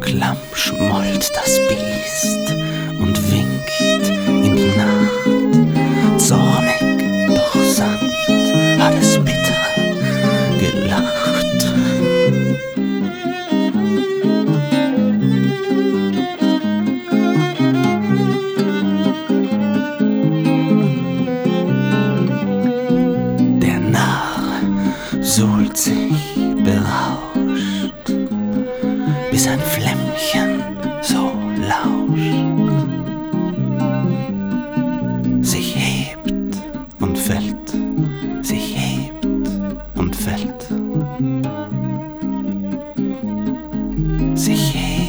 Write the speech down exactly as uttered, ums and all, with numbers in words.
Klamm schmollt das Biest und winkt in die Nacht. Zornig, doch sanft hat es bitter gelacht. Der Narr suhlt sich berauscht, bis ein Flämmchen